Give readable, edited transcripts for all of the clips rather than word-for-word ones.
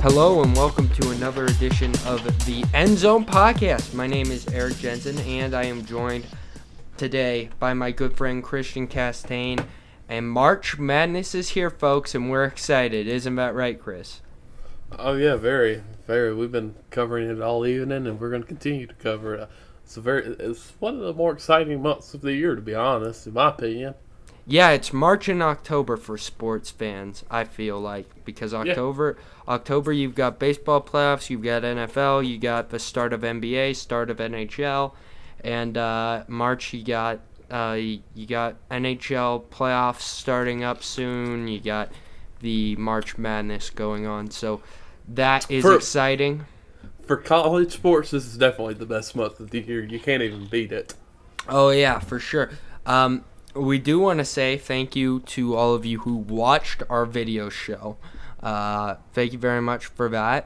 Hello and welcome to another edition of the End Zone Podcast. My name is Eric Jensen and I am joined today by my good friend Christian Castaigne. And March Madness is here, folks, and we're excited. Isn't that right, Chris? Oh yeah, very, very. We've been covering it all evening, and we're going to continue to cover it. It's one of the more exciting months of the year, to be honest, in my opinion. Yeah, it's March and October for sports fans, I feel like, because October you've got baseball playoffs, you've got NFL, you got the start of NBA, start of NHL, and March you got NHL playoffs starting up soon. You got the March Madness going on, so that is exciting. For college sports, this is definitely the best month of the year. You can't even beat it. Oh yeah, for sure. We do want to say thank you to all of you who watched our video show. Thank you very much for that.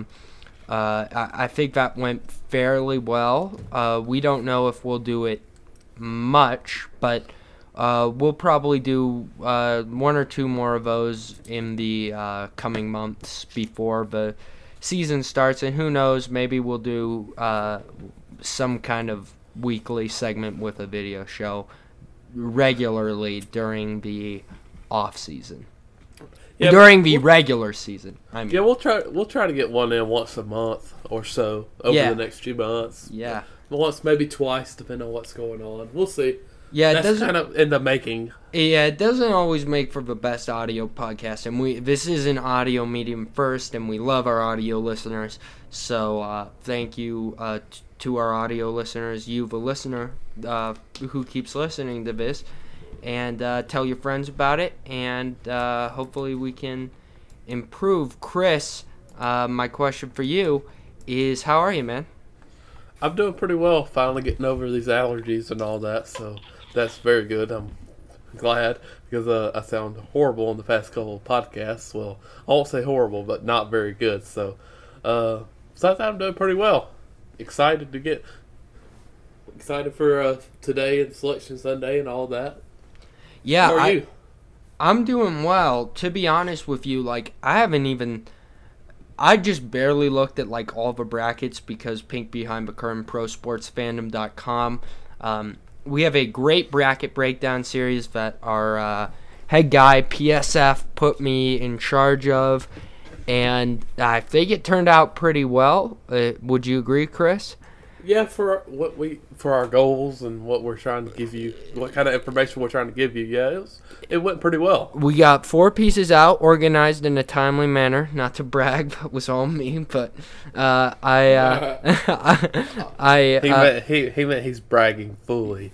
I think that went fairly well. We don't know if we'll do it much, but we'll probably do one or two more of those in the coming months before the season starts, and who knows, maybe we'll do some kind of weekly segment with a video show regularly during the off season. Yeah, during the regular season. Yeah, we'll try to get one in once a month or so over the next few months. Yeah. Once, maybe twice, depending on what's going on. We'll see. Yeah, that's kind of in the making. Yeah, it doesn't always make for the best audio podcast, and this is an audio medium first, and we love our audio listeners. So thank you to our audio listeners, you the listener who keeps listening to this, and tell your friends about it, and hopefully we can improve. Chris, my question for you is, how are you, man? I'm doing pretty well, finally getting over these allergies and all that, so that's very good. I'm glad, because I sound horrible in the past couple of podcasts. Well, I won't say horrible, but not very good, so I'm doing pretty well. Excited for today and Selection Sunday and all that. Yeah, how are you? I'm doing well. To be honest with you, I just barely looked at all the brackets because Pink Behind the Curtain, ProSportsFandom.com. We have a great bracket breakdown series that our head guy PSF put me in charge of, and I think it turned out pretty well. Would you agree, Chris? Yeah, for our goals and what we're trying to give you, what kind of information we're trying to give you, yeah, it went pretty well. We got 4 pieces out, organized in a timely manner. Not to brag, that was all me, but He meant he's bragging fully.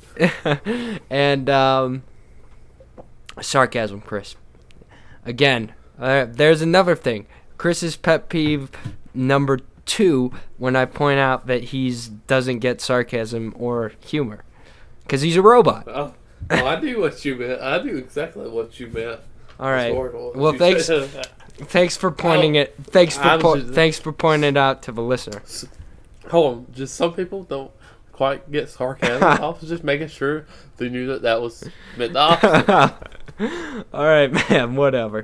And sarcasm, Chris. Again, there's another thing. Chris's pet peeve number 2 when I point out that he doesn't get sarcasm or humor because he's a robot. Oh, I knew what you meant. I knew exactly what you meant. All right. Well, thanks for pointing it. Thanks for pointing it out to the listener. Hold on, just some people don't quite get sarcasm. I was just making sure they knew that was meant the opposite. All right, man. Whatever.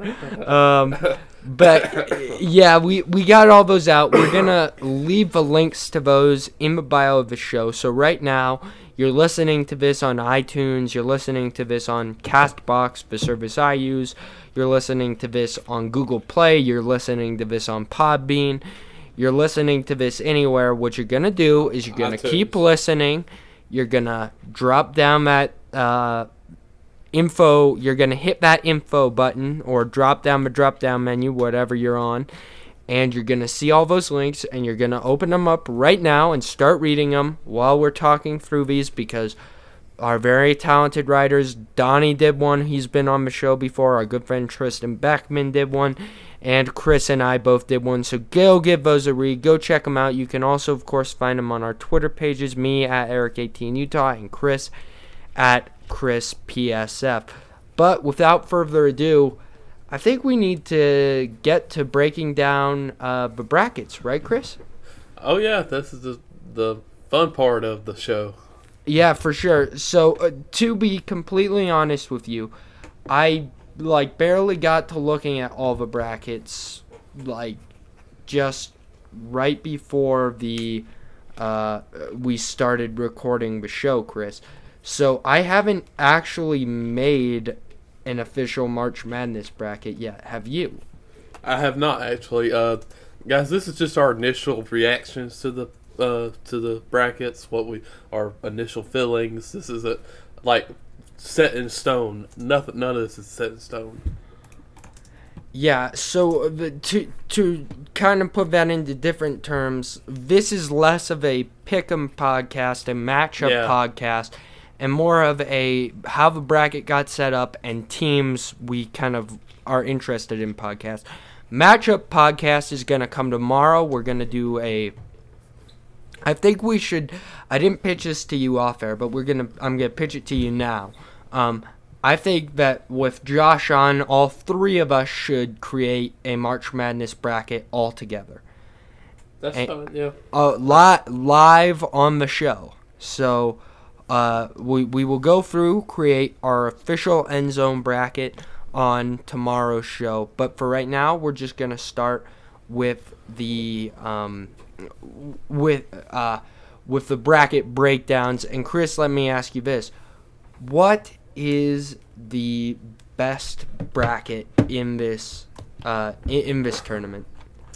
But yeah, we got all those out. We're gonna leave the links to those in the bio of the show. So right now, you're listening to this on iTunes. You're listening to this on Castbox, the service I use. You're listening to this on Google Play. You're listening to this on Podbean. You're listening to this anywhere. What you're gonna do is you're gonna keep listening. You're gonna drop down that info. You're gonna hit that info button or drop down the drop down menu, whatever you're on, and you're gonna see all those links, and you're gonna open them up right now and start reading them while we're talking through these, because our very talented writers, Donnie did one, he's been on the show before, our good friend Tristan Beckman did one, and Chris and I both did one, so go give those a read, go check them out. You can also, of course, find them on our Twitter pages, me at Eric18Utah and Chris at ChrisPSF. But without further ado, I think we need to get to breaking down the brackets, right, Chris? Oh, yeah, this is the fun part of the show. Yeah, for sure. So, to be completely honest with you, I, barely got to looking at all the brackets, just right before we started recording the show, Chris. So I haven't actually made an official March Madness bracket yet. Have you? I have not actually. Guys, this is just our initial reactions to the brackets. Our initial feelings. This isn't like set in stone. None of this is set in stone. Yeah, so to kind of put that into different terms, this is less of a pick'em podcast, a matchup podcast, and more of a how the bracket got set up and teams we kind of are interested in podcast. Matchup podcast is going to come tomorrow. We're going to do I think we should, I didn't pitch this to you off air, but I'm going to pitch it to you now. I think that with Josh on, all three of us should create a March Madness bracket all together. That's fine, yeah. Live on the show. So we will go through, create our official end zone bracket on tomorrow's show. But for right now, we're just going to start with the with the bracket breakdowns. And Chris, let me ask you this. What is the best bracket in this tournament?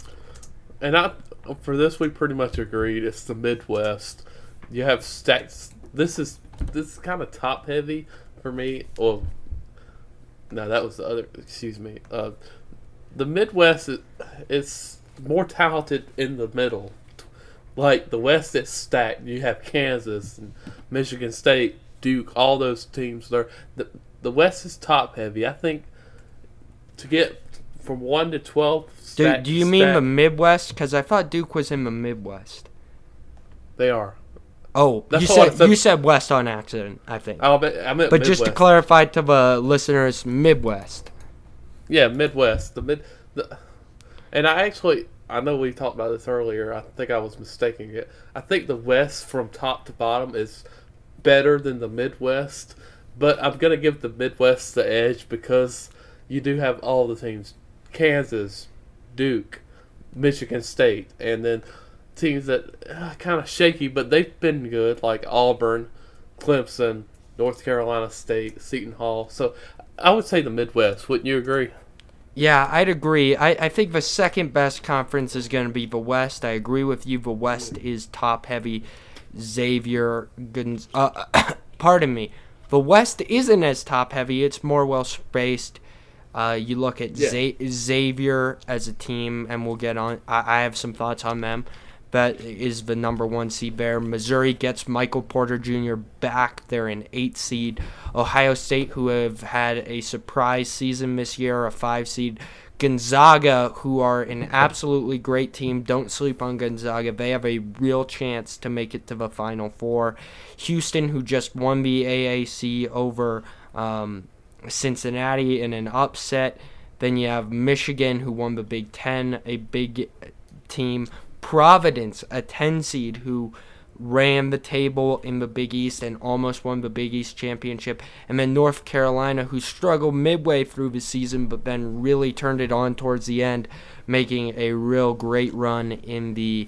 And for this, we pretty much agreed. It's the Midwest. You have stacks. This is kind of top heavy for me. Well, no, that was the other. Excuse me. The Midwest is more talented in the middle. Like the West is stacked. You have Kansas and Michigan State, Duke, all those teams there. The West is top heavy. I think to get from 1 to 12. Do you mean the Midwest? Because I thought Duke was in the Midwest. They are. Oh, you said West on accident, I think. I meant but Midwest. Just to clarify to the listeners, Midwest. Yeah, Midwest. And I know we talked about this earlier. I think I was mistaking it. I think the West from top to bottom is better than the Midwest, but I'm going to give the Midwest the edge because you do have all the teams. Kansas, Duke, Michigan State, and then teams that kind of shaky, but they've been good, like Auburn, Clemson, North Carolina State, Seton Hall. So I would say the Midwest. Wouldn't you agree? Yeah, I'd agree. I think the second best conference is going to be the West. I agree with you. The West is top heavy. Xavier, pardon me. The West isn't as top heavy. It's more well spaced. You look at Xavier as a team, and we'll get on. I have some thoughts on them. That is the number 1 seed there. Missouri gets Michael Porter Jr. back. They're an 8 seed. Ohio State, who have had a surprise season this year, a 5 seed. Gonzaga, who are an absolutely great team. Don't sleep on Gonzaga. They have a real chance to make it to the Final Four. Houston, who just won the AAC over Cincinnati in an upset. Then you have Michigan, who won the Big Ten, a big team. Providence, a 10 seed, who ran the table in the Big East and almost won the Big East championship. And then North Carolina, who struggled midway through the season but then really turned it on towards the end, making a real great run in the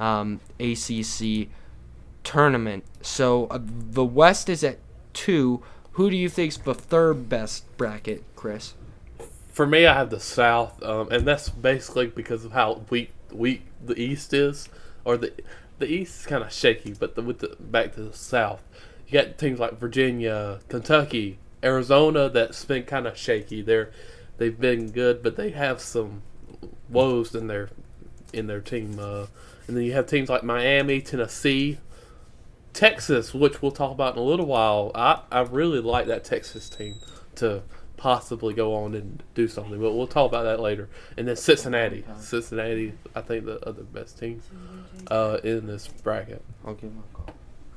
ACC tournament. So the West is at 2. Who do you think's the third best bracket, Chris? For me, I have the South, and that's basically because of how weak the East is, or the East is kind of shaky. But back to the South, you got teams like Virginia, Kentucky, Arizona that's been kind of shaky. They've been good, but they have some woes in their team. And then you have teams like Miami, Tennessee, Texas, which we'll talk about in a little while. I really like that Texas team to possibly go on and do something, but we'll talk about that later. And then Cincinnati, I think the other best team in this bracket. I'll give him a call.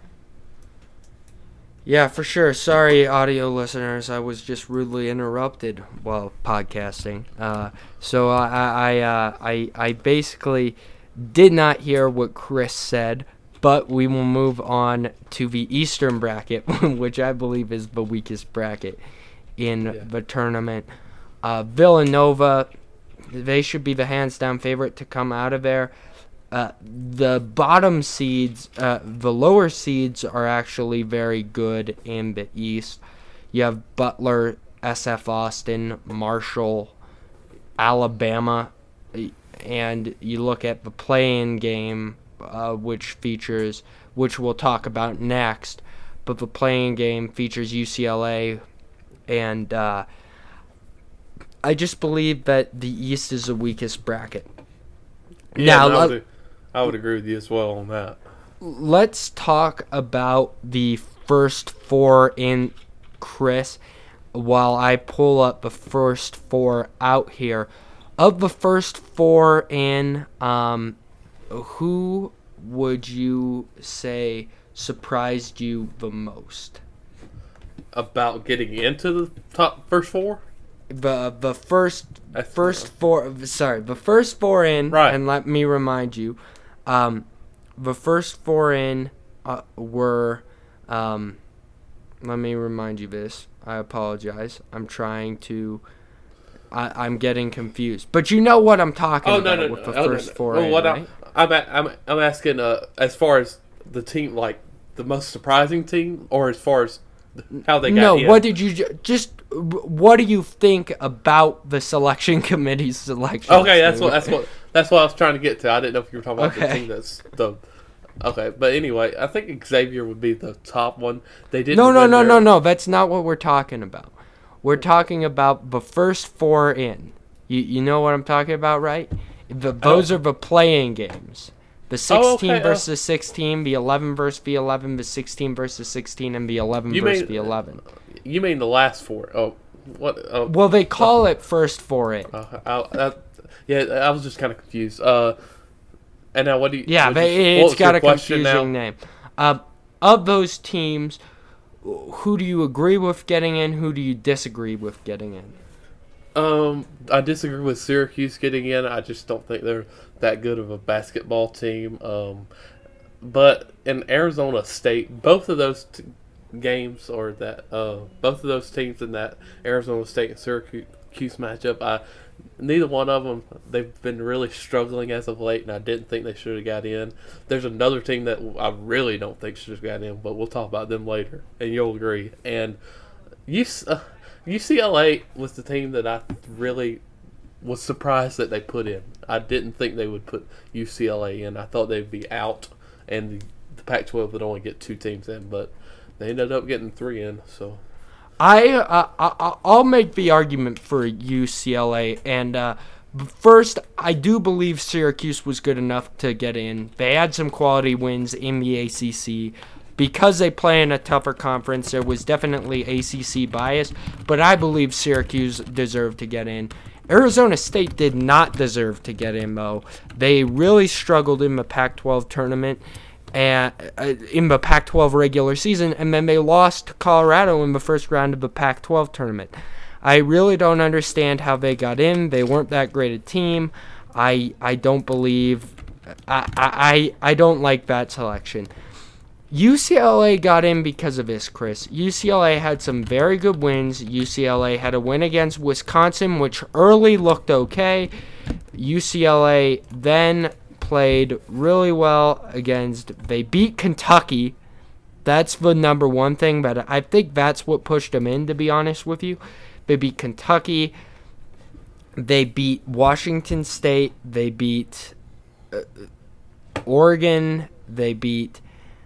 Yeah, for sure. Sorry, audio listeners, I was just rudely interrupted while podcasting. So I basically did not hear what Chris said, but we will move on to the Eastern bracket, which I believe is the weakest bracket in the tournament. Villanova, They should be the hands-down favorite to come out of there. The bottom seeds, the lower seeds are actually very good in the East. You have Butler, SF Austin, Marshall, Alabama, and you look at the play-in game, which we'll talk about next, but the play-in game features UCLA, and I just believe that the East is the weakest bracket. Yeah, now, I would agree with you as well on that. Let's talk about the first four in, Chris, while I pull up the first four out here. Of the first four in, who would you say surprised you the most? About getting into the top first four? The first four in, right. And let me remind you, the first four in were, let me remind you this. I apologize. I'm getting confused. But you know what I'm talking about with the first four in, right? I'm asking as far as the team, like the most surprising team, or as far as how they got in? No, what did you what do you think about the selection committee's selection? Okay, that's what I was trying to get to. I didn't know if you were talking about the team that's the. Okay, but anyway, I think Xavier would be the top one. They didn't. No. That's not what we're talking about. We're talking about the first four in. You know what I'm talking about, right? Those are the playing games. The 16 versus 16, the 11 versus the 11, the 16 versus 16, and the 11 versus the 11. You mean the last four? Oh, what? Well, they call it first four in. I was just kind of confused. And now what do you? Yeah, it's got a confusing name. Of those teams, who do you agree with getting in? Who do you disagree with getting in? I disagree with Syracuse getting in. I just don't think they're that good of a basketball team. But in Arizona State, both of those games, or that both of those teams in that Arizona State and Syracuse matchup, neither one of them, they've been really struggling as of late, and I didn't think they should have got in. There's another team that I really don't think should have got in, but we'll talk about them later, and you'll agree. And UCLA was the team that I really was surprised that they put in. I didn't think they would put UCLA in. I thought they'd be out, and the Pac-12 would only get 2 teams in, but they ended up getting 3 in. So I'll make the argument for UCLA, and first, I do believe Syracuse was good enough to get in. They had some quality wins in the ACC. Because they play in a tougher conference, there was definitely ACC bias, but I believe Syracuse deserved to get in. Arizona State did not deserve to get in, though. They really struggled in the Pac-12 tournament, and in the Pac-12 regular season, and then they lost to Colorado in the first round of the Pac-12 tournament. I really don't understand how they got in. They weren't that great a team. I don't believe... I don't like that selection. UCLA got in because of this, Chris. UCLA had some very good wins. UCLA had a win against Wisconsin, which early looked okay. UCLA then played really well they beat Kentucky. That's the number one thing, but I think that's what pushed them in, to be honest with you. They beat Kentucky. They beat Washington State. They beat Oregon. They beat...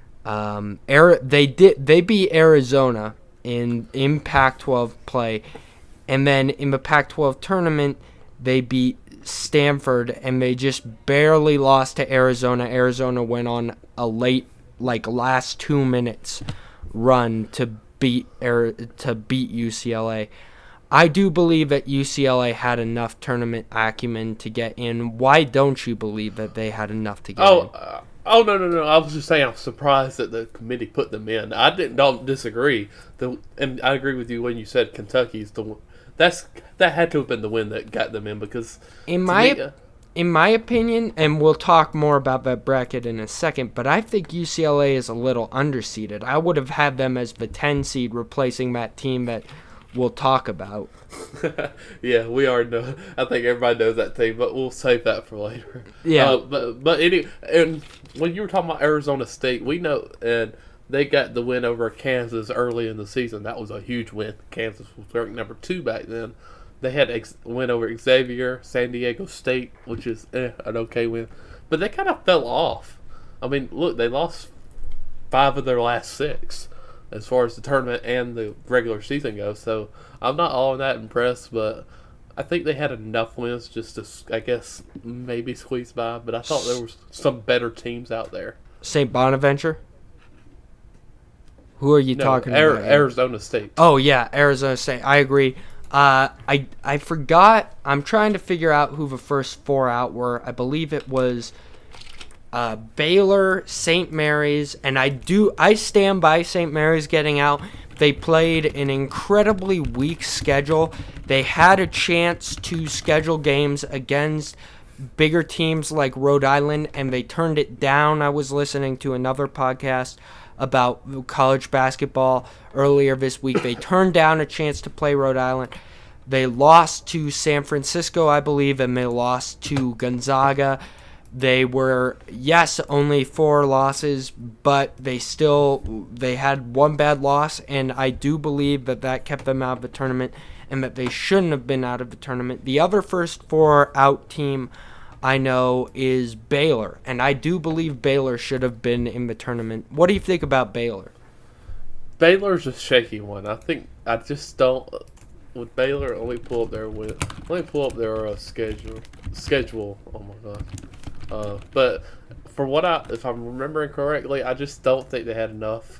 They beat Arizona in Pac-12 play, and then in the Pac-12 tournament they beat Stanford, and they just barely lost to Arizona. Arizona went on a late, last 2 minutes run to beat UCLA. I do believe that UCLA had enough tournament acumen to get in. Why don't you believe that they had enough to get in? No. I was just saying I'm surprised that the committee put them in. I don't disagree. And I agree with you when you said Kentucky's the one. That had to have been the win that got them in, because in my opinion, and we'll talk more about that bracket in a second, but I think UCLA is a little underseeded. I would have had them as the 10 seed, replacing that team that we'll talk about. Yeah, we already know. I think everybody knows that team, but we'll save that for later. Yeah. And when you were talking about Arizona State, we know, and they got the win over Kansas early in the season. That was a huge win. Kansas was ranked number 2 back then. They had win over Xavier, San Diego State, which is an okay win. But they kind of fell off. I mean, look, they lost 5 of their last 6 as far as the tournament and the regular season goes. So I'm not all that impressed, but I think they had enough wins just to, I guess, maybe squeeze by. But I thought there was some better teams out there. St. Bonaventure? Who are you talking about? Arizona State. Oh, yeah, Arizona State. I agree. I forgot. I'm trying to figure out who the first 4 out were. I believe it was Baylor, St. Mary's, and I stand by St. Mary's getting out. They played an incredibly weak schedule. They had a chance to schedule games against bigger teams like Rhode Island, and they turned it down. I was listening to another podcast about college basketball earlier this week. They turned down a chance to play Rhode Island. They lost to San Francisco, I believe, and they lost to Gonzaga. They were, yes, only 4 losses, but they had 1 bad loss, and I do believe that kept them out of the tournament and that they shouldn't have been out of the tournament. The other first 4 out team I know is Baylor, and I do believe Baylor should have been in the tournament. What do you think about Baylor? Baylor's a shaky one. I just don't. With Baylor, let me pull up their schedule. Oh my god. But if I'm remembering correctly, I just don't think they had enough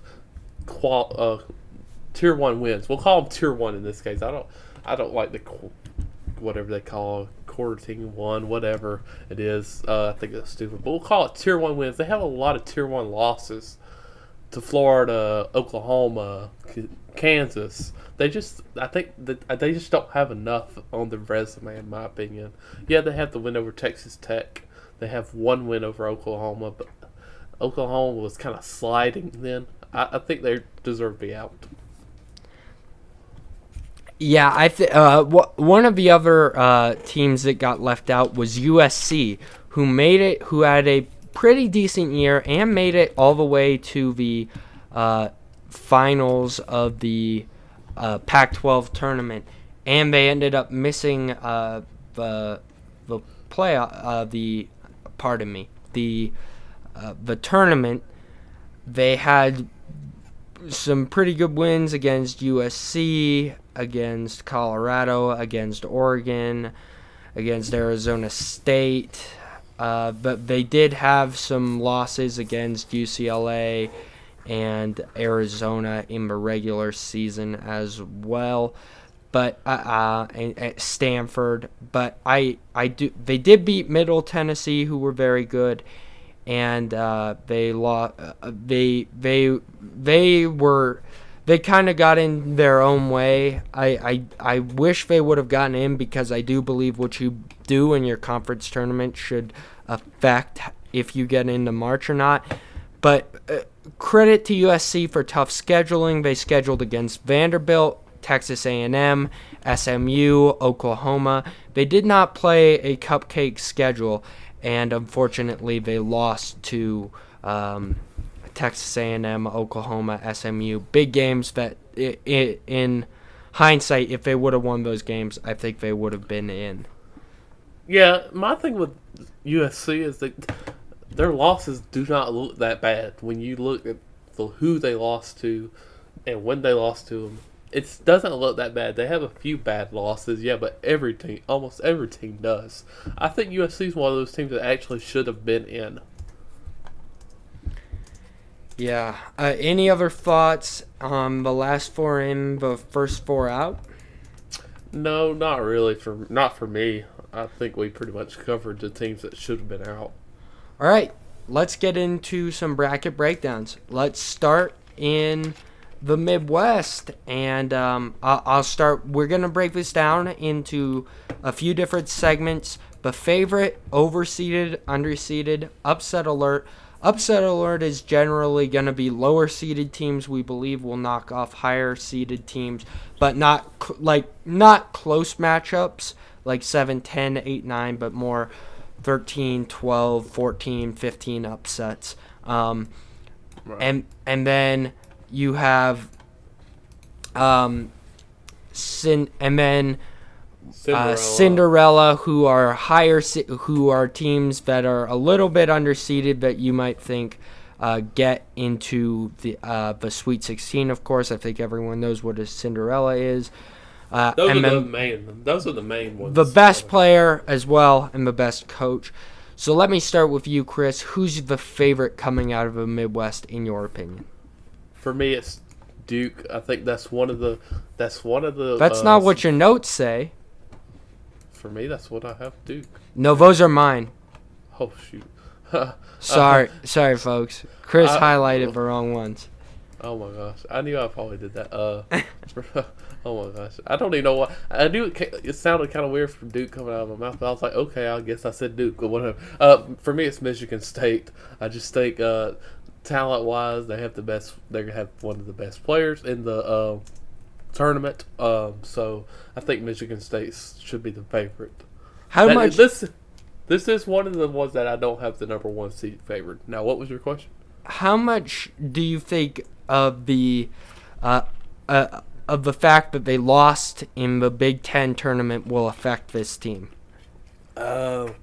tier 1 wins. We'll call them tier 1 in this case. I don't like the whatever they call quarter team 1, whatever it is. I think that's stupid. But we'll call it tier 1 wins. They have a lot of tier 1 losses to Florida, Oklahoma, Kansas. I think that they just don't have enough on their resume, in my opinion. Yeah, they have the win over Texas Tech. They have 1 win over Oklahoma, but Oklahoma was kind of sliding then. I think they deserve to be out. Yeah, one of the other teams that got left out was USC, who had a pretty decent year and made it all the way to the finals of the Pac-12 tournament, and they ended up missing the tournament. They had some pretty good wins against USC, against Colorado, against Oregon, against Arizona State, but they did have some losses against UCLA and Arizona in the regular season as well, but and Stanford. But they did beat Middle Tennessee, who were very good, and they kind of got in their own way. I wish they would have gotten in, because I do believe what you do in your conference tournament should affect if you get into March or not. But credit to USC for tough scheduling. They scheduled against Vanderbilt, Texas A&M, SMU, Oklahoma. They did not play a cupcake schedule, and unfortunately they lost to Texas A&M, Oklahoma, SMU. Big games that, in hindsight, if they would have won those games, I think they would have been in. Yeah, my thing with USC is that their losses do not look that bad. When you look at who they lost to and when they lost to them, it doesn't look that bad. They have a few bad losses, yeah, but almost every team does. I think USC is one of those teams that actually should have been in. Yeah. Any other thoughts on the last 4 in, the first 4 out? No, not really. Not for me. I think we pretty much covered the teams that should have been out. All right, let's get into some bracket breakdowns. Let's start in the Midwest, and I'll start. We're going to break this down into a few different segments. The favorite, overseeded, underseeded, upset alert, Upset alert is generally going to be lower seeded teams we believe will knock off higher seeded teams, but not close matchups like 7, 10, 8, 9, but more 13, 12, 14, 15 upsets. Right. And then you have Cinderella, who are who are teams that are a little bit underseeded that you might think get into the Sweet 16. Of course, I think everyone knows what a Cinderella is. Those are the main ones. The best player as well, and the best coach. So let me start with you, Chris. Who's the favorite coming out of the Midwest, in your opinion? For me, it's Duke. I think that's one of the. That's not what your notes say. For me, that's what I have. Duke. No, those are mine. Oh shoot. Sorry, folks. Chris highlighted the wrong ones. Oh my gosh, I knew I probably did that. Oh my gosh, I don't even know what I knew. It sounded kind of weird from Duke coming out of my mouth, but I was like, okay, I guess I said Duke or whatever. For me, it's Michigan State. I just think talent-wise, they have the best. They have one of the best players in the tournament. So I think Michigan State should be the favorite. How much? This is one of the ones that I don't have the number one seed favored. Now, what was your question? How much do you think of the fact that they lost in the Big Ten tournament will affect this team? I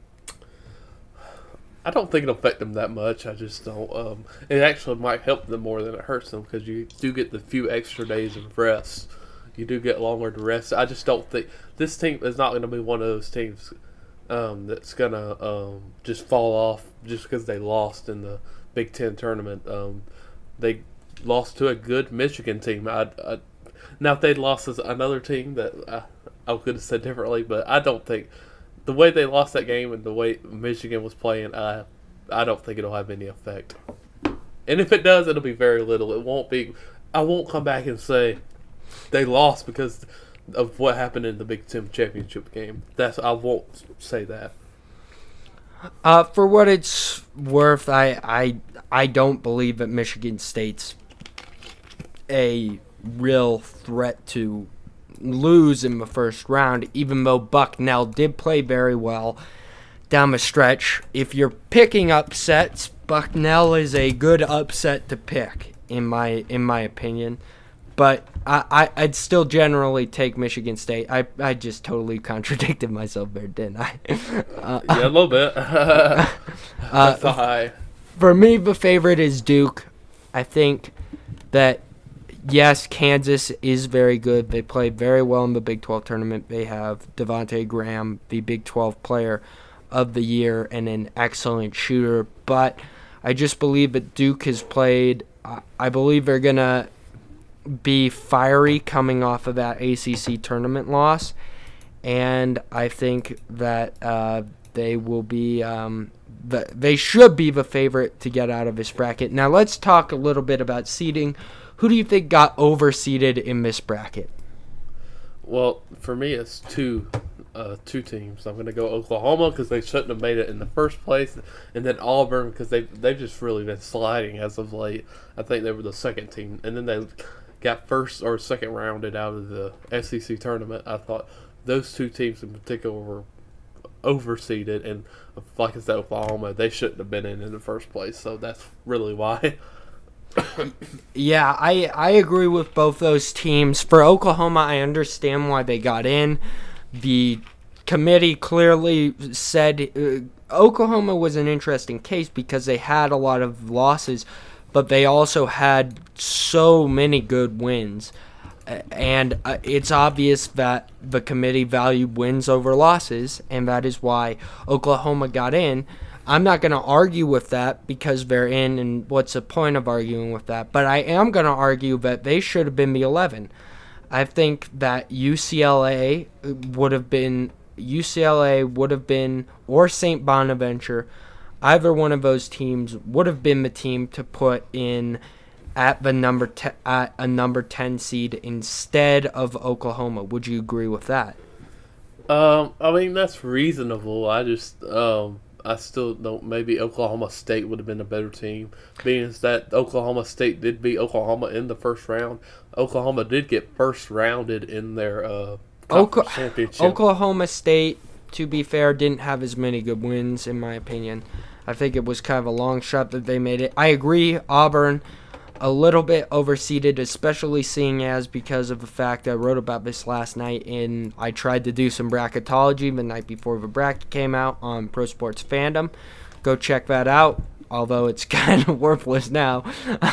don't think it'll affect them that much. I just don't. It actually might help them more than it hurts them because you do get the few extra days of rest. You do get longer to rest. I just don't think this team is not going to be one of those teams that's going to just fall off just because they lost in the Big Ten tournament. They lost to a good Michigan team. Now, if they'd lost to another team that I could have said differently, but I don't think the way they lost that game and the way Michigan was playing, I don't think it'll have any effect. And if it does, it'll be very little. It won't be. I won't come back and say they lost because of what happened in the Big Ten championship game. I won't say that. For what it's worth, I don't believe that Michigan State's a real threat to lose in the first round, even though Bucknell did play very well down the stretch. If you're picking upsets, Bucknell is a good upset to pick, in my opinion. But I'd still generally take Michigan State. I just totally contradicted myself there, didn't I? Yeah, a little bit. That's a high. For me, the favorite is Duke. I think that, yes, Kansas is very good. They played very well in the Big 12 tournament. They have Devontae Graham, the Big 12 player of the year, and an excellent shooter. But I just believe that Duke has played. I believe they're going to be fiery coming off of that ACC tournament loss. And I think that they will be they should be the favorite to get out of this bracket. Now let's talk a little bit about seeding. Who do you think got overseeded in this bracket? Well, for me, it's two teams. I'm going to go Oklahoma because they shouldn't have made it in the first place, and then Auburn because they've just really been sliding as of late. I think they were the second team, and then they got first or second rounded out of the SEC tournament. I thought those two teams in particular were overseeded, and like I said, Oklahoma, they shouldn't have been in the first place. So that's really why. Yeah, I agree with both those teams. For Oklahoma, I understand why they got in. The committee clearly said Oklahoma was an interesting case because they had a lot of losses, but they also had so many good wins. And it's obvious that the committee valued wins over losses, and that is why Oklahoma got in. I'm not going to argue with that because they're in, and what's the point of arguing with that? But I am going to argue that they should have been the 11. I think that UCLA would have been, or St. Bonaventure, either one of those teams would have been the team to put in at the number 10 seed instead of Oklahoma. Would you agree with that? I mean, that's reasonable. I just I still don't. Maybe Oklahoma State would have been a better team, being as that Oklahoma State did beat Oklahoma in the first round. Oklahoma did get first rounded in their conference championship. Oklahoma State, to be fair, didn't have as many good wins, in my opinion. I think it was kind of a long shot that they made it. I agree, Auburn, a little bit overseeded, especially seeing as because of the fact I wrote about this last night and I tried to do some bracketology the night before the bracket came out on Pro Sports Fandom. Go check that out, although it's kind of worthless now.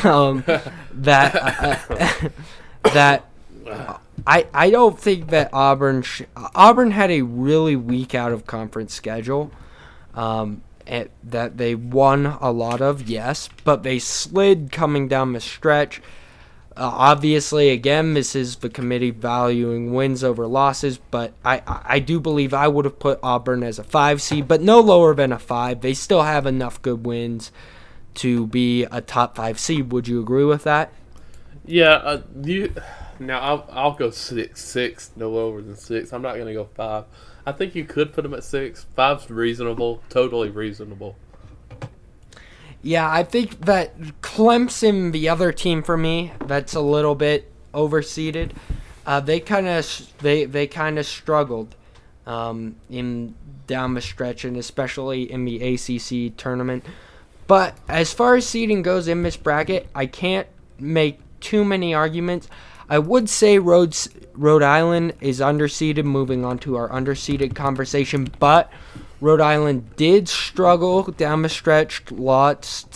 I don't think that Auburn had a really weak out of conference schedule. That they won a lot of, yes, but they slid coming down the stretch. Obviously, again, this is the committee valuing wins over losses, but I do believe I would have put Auburn as a 5 seed, but no lower than a 5. They still have enough good wins to be a top 5 seed. Would you agree with that? Yeah, now I'll go 6, no lower than 6. I'm not going to go 5. I think you could put them at 6. 5's reasonable, totally reasonable. Yeah, I think that Clemson, the other team for me, that's a little bit overseeded. They kind of struggled in down the stretch, and especially in the ACC tournament. But as far as seeding goes in this bracket, I can't make too many arguments. I would say Rhode Island is underseeded, moving on to our underseeded conversation, but Rhode Island did struggle down the stretch, lost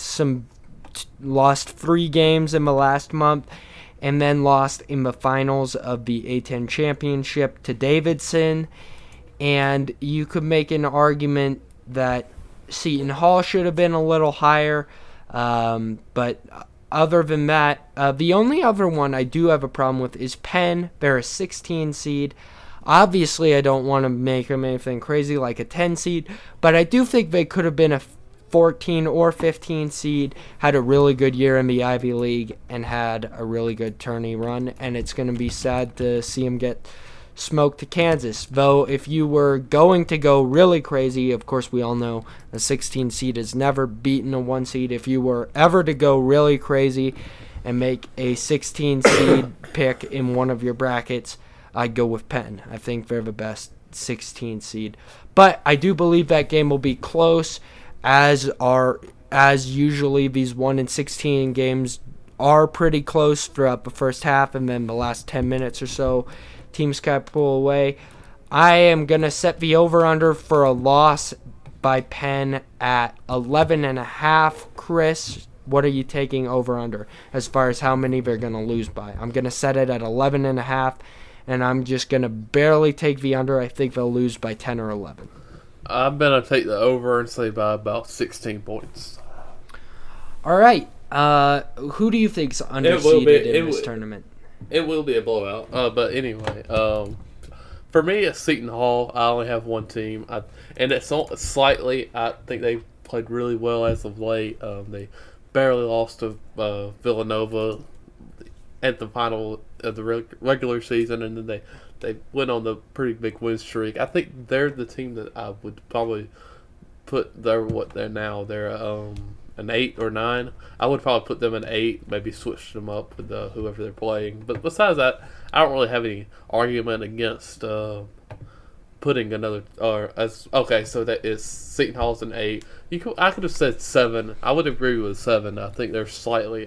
3 games in the last month, and then lost in the finals of the A-10 championship to Davidson. And you could make an argument that Seton Hall should have been a little higher, but other than that, the only other one I do have a problem with is Penn. They're a 16 seed. Obviously, I don't want to make them anything crazy like a 10 seed, but I do think they could have been a 14 or 15 seed, had a really good year in the Ivy League, and had a really good tourney run, and it's going to be sad to see them get smoked to Kansas. Though, if you were going to go really crazy, of course we all know a 16 seed has never beaten a 1 seed. If you were ever to go really crazy and make a 16 seed pick in one of your brackets, I'd go with Penn. I think they're the best 16 seed. But I do believe that game will be close, as usually these 1-16 games are pretty close throughout the first half, and then the last 10 minutes or so teams kind of pull away. I am going to set the over-under for a loss by Penn at 11.5. Chris, what are you taking over-under as far as how many they're going to lose by? I'm going to set it at 11.5, and I'm just going to barely take the under. I think they'll lose by 10 or 11. I'm going to take the over and say by about 16 points. All right. Who do you think's underseeded in this tournament? It will be a blowout. But anyway, for me at Seton Hall, I only have one team. And it's slightly, I think they played really well as of late. They barely lost to Villanova at the final of the regular season, and then they went on the pretty big win streak. I think they're the team that I would probably put they're now. They're an 8 or 9. I would probably put them an 8, maybe switch them up with whoever they're playing. But besides that, I don't really have any argument against putting another so that is Seton Hall's an 8. I could have said 7. I would agree with 7. I think they're slightly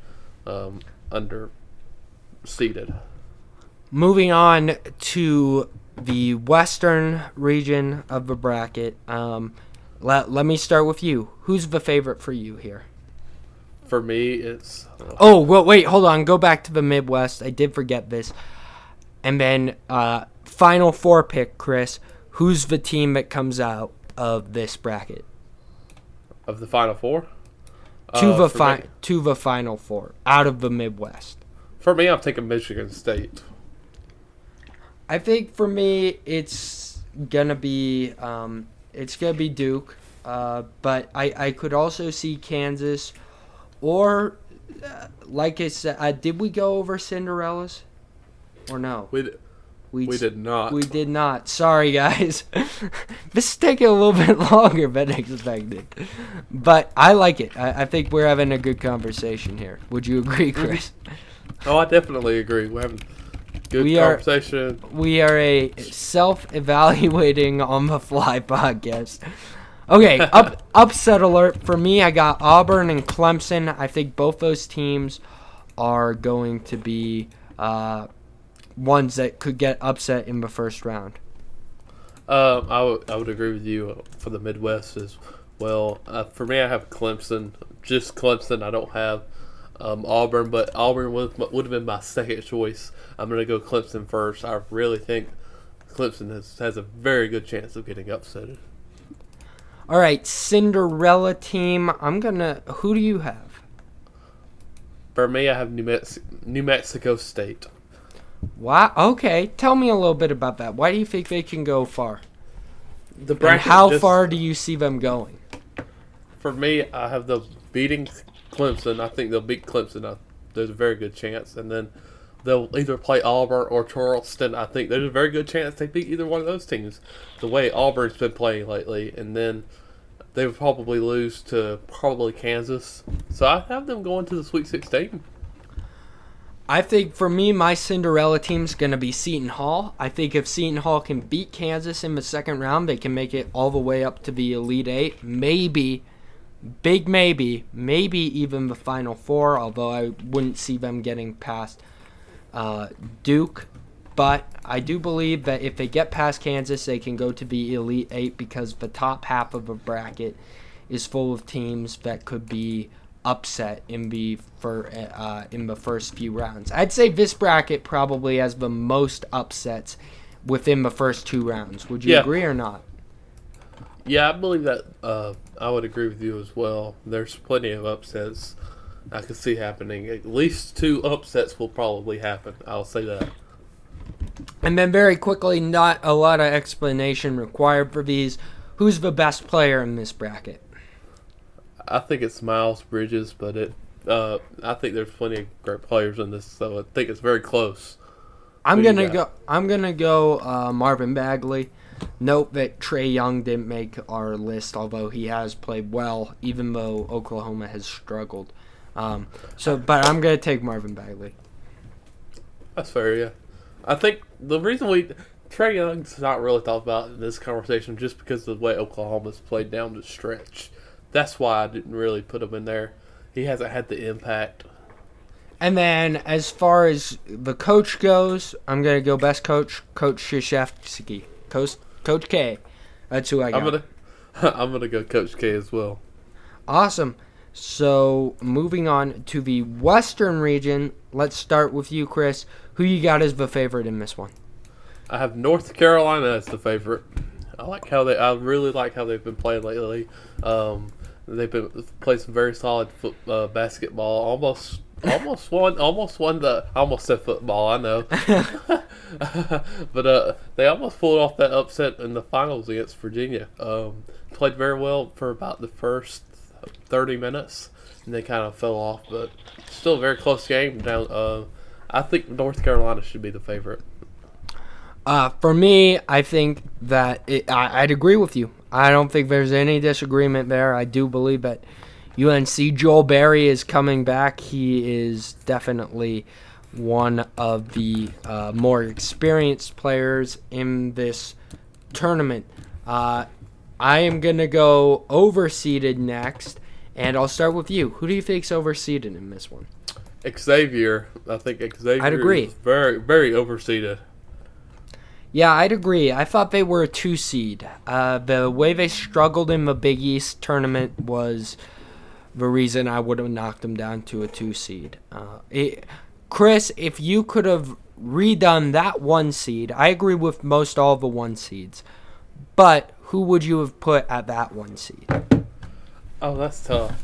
under seated. Moving on to the western region of the bracket. Let me start with you. Who's the favorite for you here? For me, it's... wait, hold on. Go back to the Midwest. I did forget this. And then, Final 4 pick, Chris. Who's the team that comes out of this bracket? Of the Final 4? To the Final 4, out of the Midwest. For me, I'm taking Michigan State. I think for me, it's gonna be Duke, but I could also see Kansas, or like I said, did we go over Cinderellas, or no? We did not. We did not. Sorry, guys. This is taking a little bit longer than expected. But I like it. I think we're having a good conversation here. Would you agree, Chris? Oh, I definitely agree. We're having good conversation. We are a self-evaluating on-the-fly podcast. Okay, upset alert. For me, I got Auburn and Clemson. I think both those teams are going to be ones that could get upset in the first round. I would agree with you for the Midwest as well. For me, I have Clemson. Just Clemson. I don't have Auburn, but Auburn would have been my second choice. I'm going to go Clemson first. I really think Clemson has a very good chance of getting upsetted. All right, Cinderella team. Who do you have? For me, I have New Mexico State. Wow. Okay, tell me a little bit about that. Why do you think they can go far? The bracket. And how far do you see them going? For me, I have them beating Clemson. I think they'll beat Clemson. There's a very good chance, and then they'll either play Auburn or Charleston. I think there's a very good chance they beat either one of those teams. The way Auburn's been playing lately, and then they would probably lose to Kansas. So I have them going to the Sweet 16. I think for me, my Cinderella team's going to be Seton Hall. I think if Seton Hall can beat Kansas in the second round, they can make it all the way up to the Elite Eight. Maybe, big maybe even the Final Four, although I wouldn't see them getting past Duke. But I do believe that if they get past Kansas, they can go to the Elite Eight because the top half of a bracket is full of teams that could be upset in the first few rounds. I'd say this bracket probably has the most upsets within the first two rounds. Would you agree or not? Yeah, I believe that. I would agree with you as well. There's plenty of upsets I could see happening. At least 2 upsets will probably happen. I'll say that. And then very quickly, not a lot of explanation required for these. Who's the best player in this bracket? I think it's Miles Bridges, but I think there's plenty of great players in this, so I think it's very close. I'm gonna go Marvin Bagley. Note that Trae Young didn't make our list, although he has played well, even though Oklahoma has struggled. But I'm gonna take Marvin Bagley. That's fair, yeah. I think the reason Trae Young's not really thought about in this conversation just because of the way Oklahoma's played down the stretch. That's why I didn't really put him in there. He hasn't had the impact. And then as far as the coach goes, I'm going to go best coach, Coach Krzyzewski. Coach K. That's who I got. I'm gonna go Coach K as well. Awesome. So moving on to the Western region, let's start with you, Chris. Who you got as the favorite in this one? I have North Carolina as the favorite. I really like how they've been playing lately. They've been playing some very solid basketball. Almost won the. I almost said football. I know, but they almost pulled off that upset in the finals against Virginia. Played very well for about the first 30 minutes, and they kind of fell off. But still a very close game. Now, I think North Carolina should be the favorite. For me, I think that I'd agree with you. I don't think there's any disagreement there. I do believe that UNC Joel Berry is coming back. He is definitely one of the more experienced players in this tournament. I am going to go overseeded next, and I'll start with you. Who do you think's overseeded in this one? Xavier. I think Xavier I'd agree. is very, very overseeded. Yeah, I'd agree. I thought they were a 2 seed. The way they struggled in the Big East tournament was the reason I would have knocked them down to a 2 seed. Chris, if you could have redone that 1 seed, I agree with most all the 1 seeds, but who would you have put at that 1 seed? Oh, that's tough.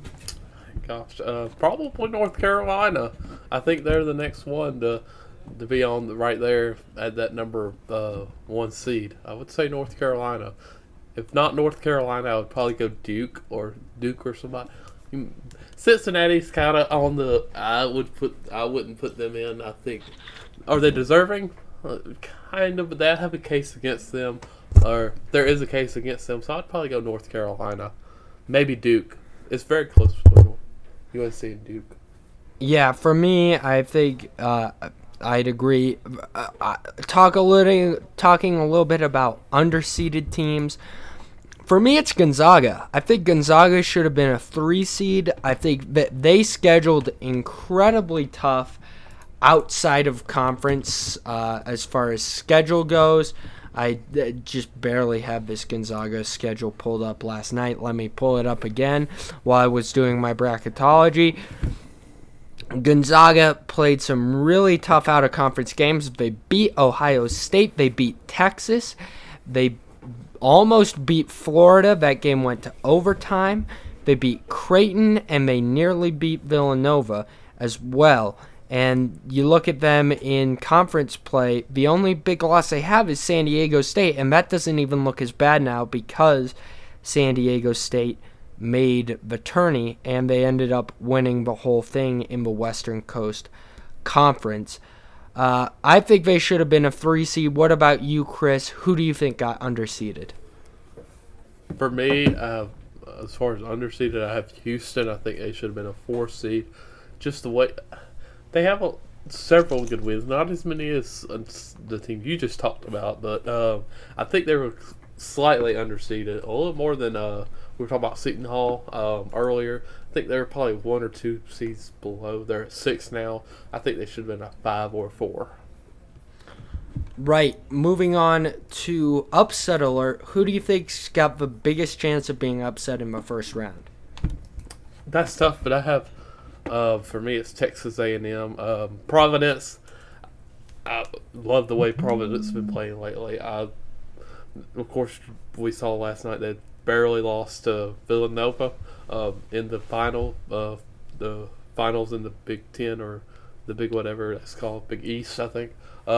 Probably North Carolina. I think they're the next one to be on right there at that number 1 seed. I would say North Carolina. If not North Carolina, I would probably go Duke or somebody. Cincinnati's kind of on the. I wouldn't put them in. I think. Are they deserving? Kind of, but they have a case against them, or there is a case against them. So I'd probably go North Carolina, maybe Duke. It's very close between UNC and Duke. Yeah, for me, I think I'd agree. Talking a little bit about underseeded teams. For me, it's Gonzaga. I think Gonzaga should have been a 3 seed. I think that they scheduled incredibly tough outside of conference as far as schedule goes. I just barely have this Gonzaga schedule pulled up last night. Let me pull it up again while I was doing my bracketology. Gonzaga played some really tough out-of-conference games. They beat Ohio State. They beat Texas. They almost beat Florida. That game went to overtime. They beat Creighton, and they nearly beat Villanova as well. And you look at them in conference play, the only big loss they have is San Diego State, and that doesn't even look as bad now because San Diego State made the tourney, and they ended up winning the whole thing in the Western Coast Conference. I think they should have been a 3 seed. What about you, Chris? Who do you think got underseeded? For me, as far as underseeded, I have Houston. I think they should have been a 4 seed. Just the way they have several good wins, not as many as the team you just talked about, but I think they were slightly underseeded, a little more than we were talking about Seton Hall earlier. I think they were probably 1 or 2 seeds below. They're at 6 now. I think they should have been a 5 or 4. Right. Moving on to upset alert. Who do you think's got the biggest chance of being upset in the first round? That's tough, but I have, for me, it's Texas A&M. Providence, I love the way Providence has been playing lately. Of course, we saw last night they barely lost to Villanova in the the finals in the Big Ten, or the Big whatever it's called, Big East, I think.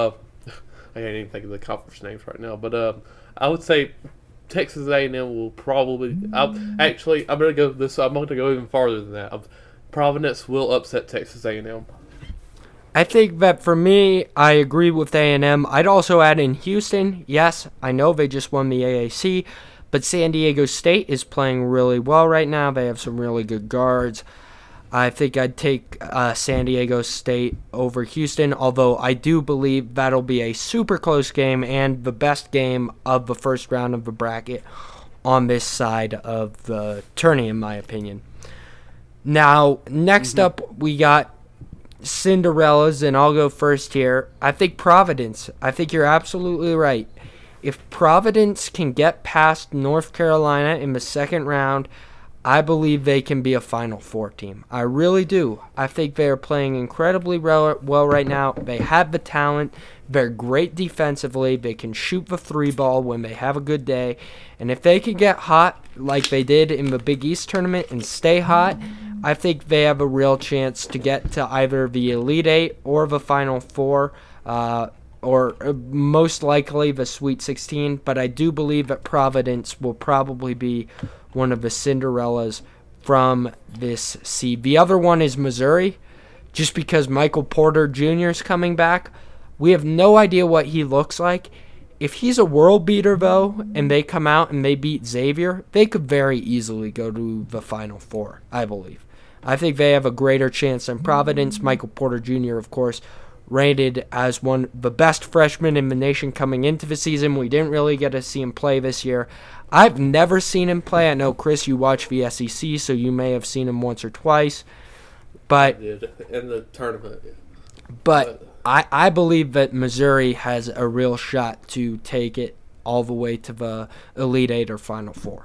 I can't even think of the conference names right now, but I would say Texas A&M will probably. I'm going to go this. I'm going to go even farther than that. Providence will upset Texas A&M. I think that for me, I agree with A&M. I'd also add in Houston. Yes, I know they just won the AAC, but San Diego State is playing really well right now. They have some really good guards. I think I'd take San Diego State over Houston, although I do believe that'll be a super close game and the best game of the first round of the bracket on this side of the tourney, in my opinion. Now, next up, we got Cinderellas, and I'll go first here. I think Providence. I think you're absolutely right. If Providence can get past North Carolina in the second round, I believe they can be a Final Four team. I really do. I think they are playing incredibly well right now. They have the talent. They're great defensively. They can shoot the 3 ball when they have a good day. And if they can get hot like they did in the Big East tournament and stay hot, I think they have a real chance to get to either the Elite Eight or the Final Four, or most likely the Sweet 16. But I do believe that Providence will probably be one of the Cinderellas from this seed. The other one is Missouri, just because Michael Porter Jr. is coming back. We have no idea what he looks like. If he's a world beater, though, and they come out and they beat Xavier, they could very easily go to the Final Four, I believe. I think they have a greater chance than Providence. Michael Porter Jr., of course, rated as one of the best freshmen in the nation coming into the season. We didn't really get to see him play this year. I've never seen him play. I know, Chris, you watch the SEC, so you may have seen him once or twice. But I did in the tournament. But I believe that Missouri has a real shot to take it all the way to the Elite Eight or Final Four.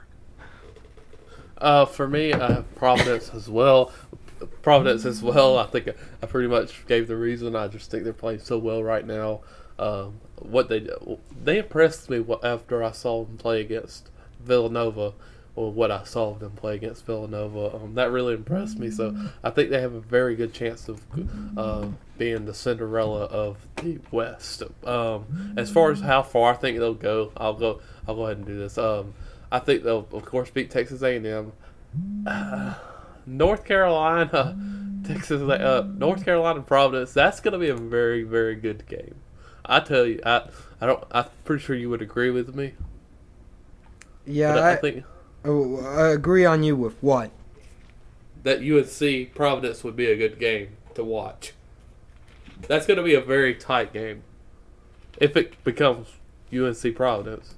For me, I have Providence as well. I think I pretty much gave the reason. I just think they're playing so well right now. What they impressed me after I saw them play against Villanova, or what I saw them play against Villanova. That really impressed me. So I think they have a very good chance of being the Cinderella of the West. As far as how far I think they'll go, I'll go ahead and do this. I think they'll, of course, beat Texas A&M. North Carolina, North Carolina, Providence. That's going to be a very, very good game. I tell you, I don't. I'm pretty sure you would agree with me. Yeah, But I think I agree on you with what? that UNC Providence would be a good game to watch. That's going to be a very tight game if it becomes UNC Providence.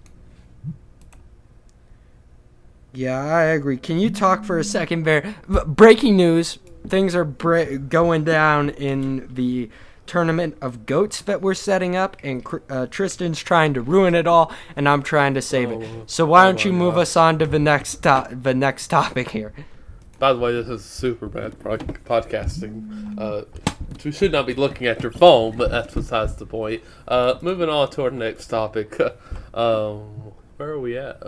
Yeah, I agree. Can you talk for a second there? Breaking news. Things are going down in the tournament of goats that we're setting up, and Tristan's trying to ruin it all, and I'm trying to save it. So why don't you move us on to the next topic here? By the way, this is super bad podcasting. We should not be looking at your phone, but that's besides the point. Moving on to our next topic. Where are we at?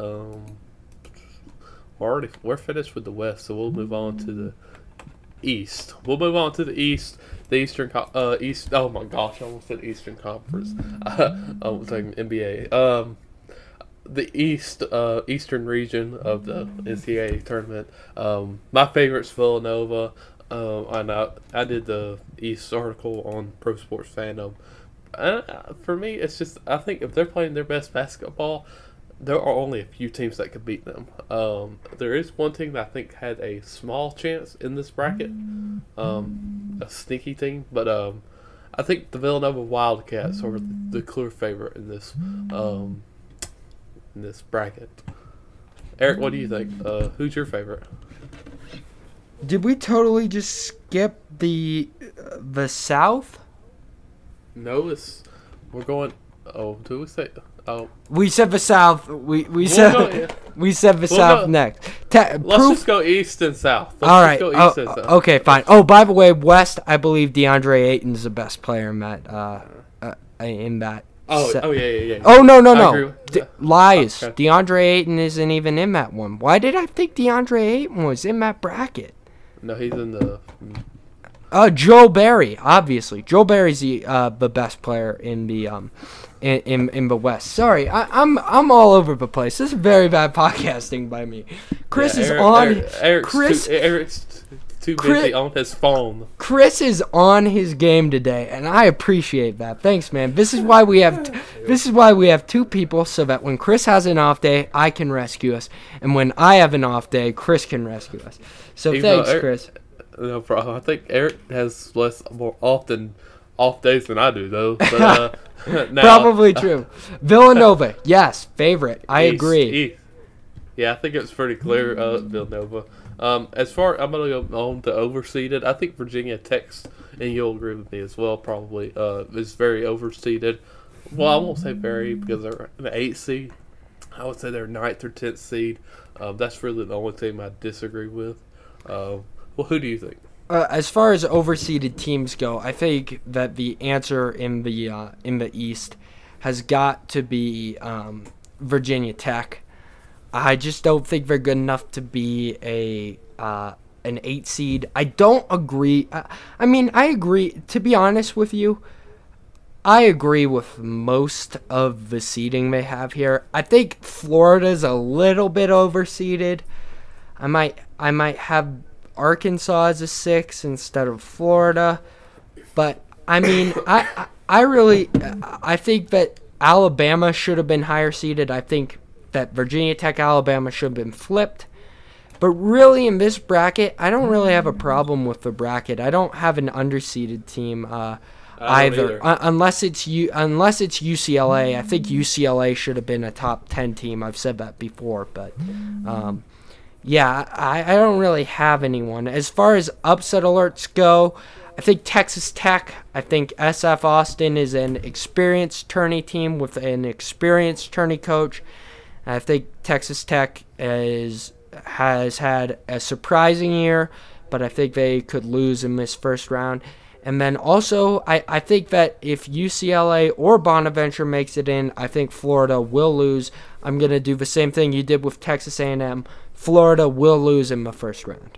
We're finished with the West, so we'll move on to the East. The Eastern East. Oh my gosh, I almost said Eastern Conference. I was saying NBA. The Eastern region of the NCAA tournament. My favorite's Villanova. I did the East article on Pro Sports Fandom. For me, it's just I think if they're playing their best basketball, there are only a few teams that could beat them. There is one team that I think had a small chance in this bracket, a sneaky team, but I think the Villanova Wildcats are the clear favorite in this bracket. Eric, what do you think? Who's your favorite? Did we totally just skip the South? No, we're going. Oh, do we say? Oh, we said the South. We said the South next. Let's just go East and South. All right. Okay, fine. Oh, by the way, West. I believe DeAndre Ayton's the best player in that. Yeah. Oh no. Lies. Okay. DeAndre Ayton isn't even in that one. Why did I think DeAndre Ayton was in that bracket? No, he's in the. Joe Barry, obviously. Joe Barry's the best player in the in the West. Sorry, I'm all over the place. This is very bad podcasting by me. Chris is on. Eric's too busy on his phone. Chris is on his game today, and I appreciate that. Thanks, man. This is why we have two people, so that when Chris has an off day, I can rescue us, and when I have an off day, Chris can rescue us. So thanks, Chris. No problem. I think Eric has more often off days than I do, though. But, now, probably true. Villanova, yes, favorite. I agree. East. Yeah, I think it's pretty clear. Villanova. As far, I'm gonna go on to overseeded. I think Virginia Tech, and you'll agree with me as well, probably is very overseeded. Well, I won't say very because they're an 8 seed. I would say they're 9th or 10th seed. That's really the only team I disagree with. Well, who do you think? As far as overseeded teams go, I think that the answer in the East has got to be Virginia Tech. I just don't think they're good enough to be an 8 seed. I don't agree. I mean, I agree. To be honest with you, I agree with most of the seeding they have here. I think Florida's a little bit overseeded. I might have Arkansas as a 6 instead of Florida, but I mean, I think that Alabama should have been higher seeded. I think that Virginia Tech, Alabama should have been flipped. But really, in this bracket, I don't really have a problem with the bracket. I don't have an underseeded team either, unless it's UCLA. I think UCLA should have been a top 10 team. I've said that before, but. Yeah, I don't really have anyone. As far as upset alerts go, I think Texas Tech, I think SF Austin is an experienced tourney team with an experienced tourney coach. I think Texas Tech has had a surprising year, but I think they could lose in this first round. And then also, I think that if UCLA or Bonaventure makes it in, I think Florida will lose. I'm going to do the same thing you did with Texas A&M. Florida will lose in the first round.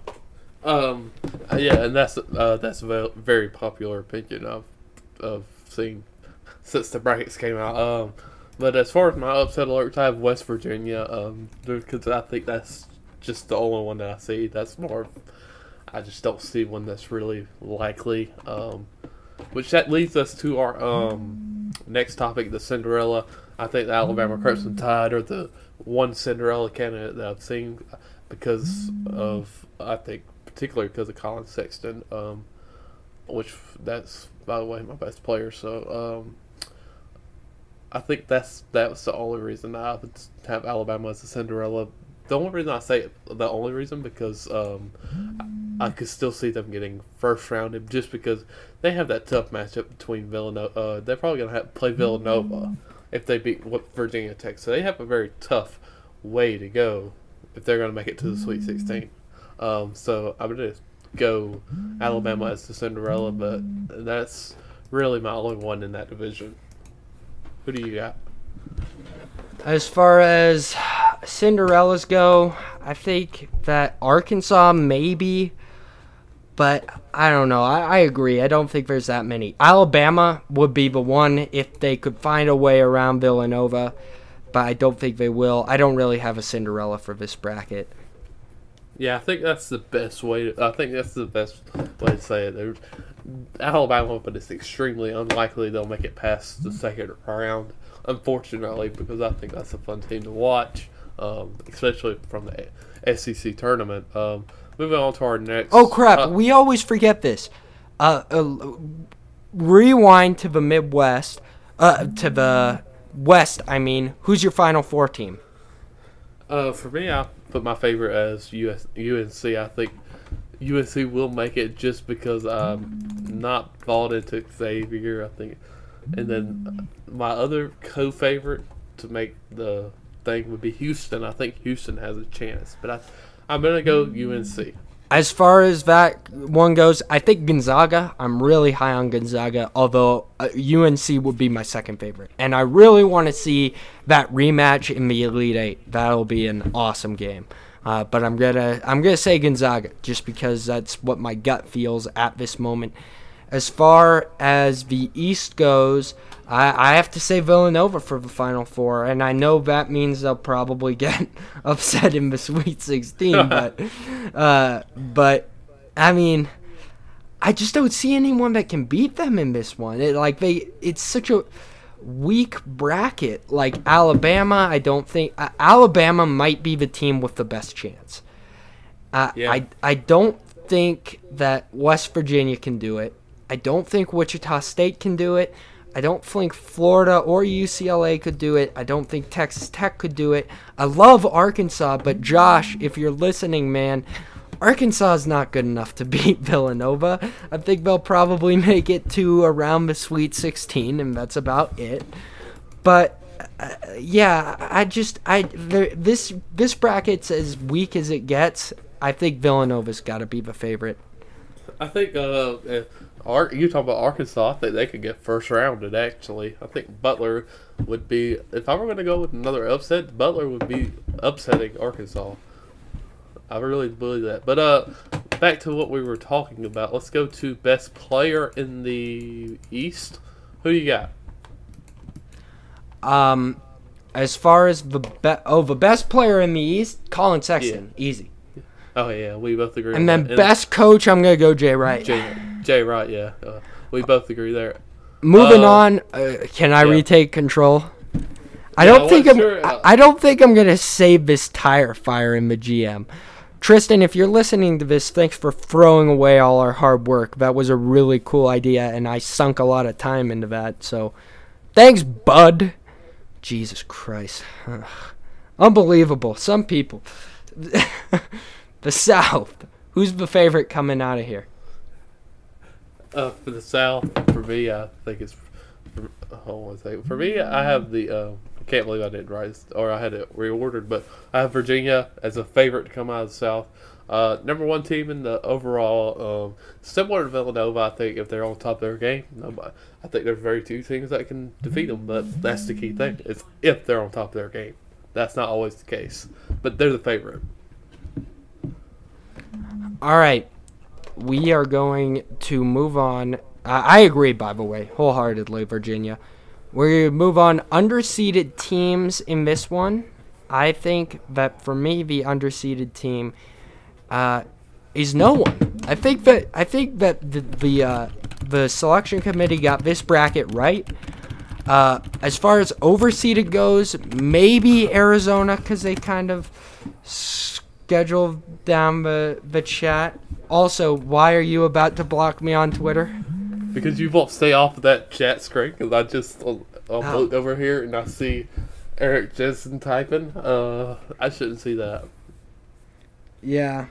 Yeah, and that's a very popular opinion I've seen since the brackets came out. But as far as my upset alerts, I have West Virginia, because I think that's just the only one that I see. That's more. I just don't see one that's really likely. Which that leads us to our next topic, the Cinderella. I think the Alabama Crimson Tide are the one Cinderella candidate that I've seen because of, I think, particularly because of Colin Sexton, which that's, by the way, my best player. So I think that was the only reason I would have Alabama as a Cinderella. The only reason I say the only reason because I could still see them getting first rounded just because they have that tough matchup between Villanova. They're probably going to play Villanova if they beat Virginia Tech. So they have a very tough way to go if they're going to make it to the Sweet 16. So I'm going to go Alabama as the Cinderella, but that's really my only one in that division. Who do you got? As far as Cinderellas go, I think that Arkansas maybe, but I don't know. I agree. I don't think there's that many. Alabama would be the one if they could find a way around Villanova, but I don't think they will. I don't really have a Cinderella for this bracket. Yeah, I think that's the best way. I think that's the best way to say it. There's Alabama, but it's extremely unlikely they'll make it past the second round. Unfortunately, because I think that's a fun team to watch, especially from the SEC tournament. Moving on to our next. Oh crap! We always forget this. Rewind to the Midwest, to the West. I mean, who's your Final Four team? For me, I put my favorite as UNC. I think UNC will make it just because I'm not bought into Xavier. I think, and then my other co-favorite to make the thing would be Houston. I think Houston has a chance, but I'm gonna go UNC. As far as that one goes, I think Gonzaga. I'm really high on Gonzaga, although UNC would be my second favorite. And I really want to see that rematch in the Elite Eight. That'll be an awesome game. But I'm gonna say Gonzaga just because that's what my gut feels at this moment. As far as the East goes, I have to say Villanova for the Final Four, and I know that means they'll probably get upset in the Sweet 16, but I mean, I just don't see anyone that can beat them in this one. It's such a weak bracket. Like Alabama, I don't think Alabama might be the team with the best chance. I don't think that West Virginia can do it. I don't think Wichita State can do it. I don't think Florida or UCLA could do it. I don't think Texas Tech could do it. I love Arkansas, but Josh, if you're listening, man, Arkansas is not good enough to beat Villanova. I think they'll probably make it to around the Sweet 16, and that's about it. But this bracket's as weak as it gets. I think Villanova's got to be the favorite. I think you talk about Arkansas. I think they could get first rounded. Actually, I think Butler would be. If I were going to go with another upset, Butler would be upsetting Arkansas. I really believe that. But back to what we were talking about. Let's go to best player in the East. Who you got? As far as the best player in the East, Colin Sexton, easy. Oh yeah, we both agree. And then best coach, I'm gonna go Jay Wright. Jay Wright, yeah, we both agree there. Moving on, can I retake control? I don't think I'm gonna save this tire fire in the GM. Tristan, if you're listening to this, thanks for throwing away all our hard work. That was a really cool idea, and I sunk a lot of time into that. So, thanks, bud. Jesus Christ, unbelievable. Some people. The South. Who's the favorite coming out of here? For the South, for me, I think it's. For me, I have the. I can't believe I didn't write this, or I had it reordered, but I have Virginia as a favorite to come out of the South. Number one team in the overall, similar to Villanova, I think, if they're on top of their game. I think there's very few things that can defeat them, but that's the key thing, is if they're on top of their game. That's not always the case, but they're the favorite. All right, we are going to move on. I agree, by the way, wholeheartedly, Virginia. We're going to move on. Underseeded teams in this one. I think that for me, the underseeded team is no one. I think that the selection committee got this bracket right. As far as overseeded goes, maybe Arizona because they kind of scheduled down the chat. Also, why are you about to block me on Twitter? Because you won't stay off of that chat screen. Because I just I'll look over here and I see Eric Jensen typing. I shouldn't see that. Yeah.